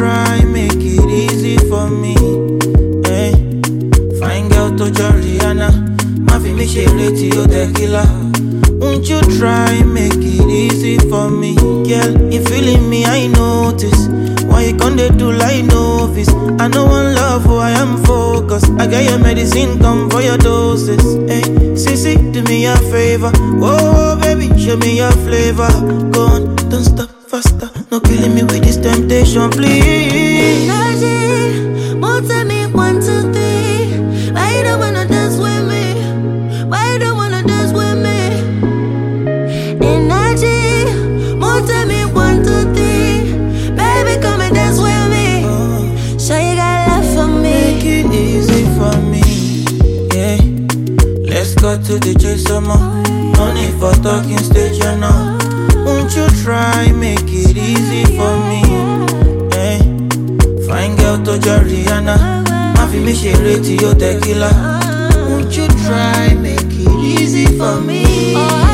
try make it easy for me? Hey, fine girl to Rihanna, ma fi mi ṣeré tí ó tequila. Won't you try make it easy for me? Girl, you feeling me, I notice. Why you can't do like novice? I know one love who I am focused. I got your medicine, come for your doses. Hey, Sissy, do me a favor. Oh, baby, show me your flavor. Go on, don't stop, faster. No killing me with this temptation, please. Energy, more tell me 1, 2, 3. Why you don't wanna dance with me? Why you don't wanna dance with me? Energy, more tell me 1, 2, 3. Baby, come and dance with me. Sure you got love for me. Make it easy for me, yeah. Let's go to the chase some more. No need for talking stage, you know. Won't you try make it easy for me? Hey, fine girl to Rihanna, ma fi mi ṣeré tí ó tequila. Won't you try make it easy for me?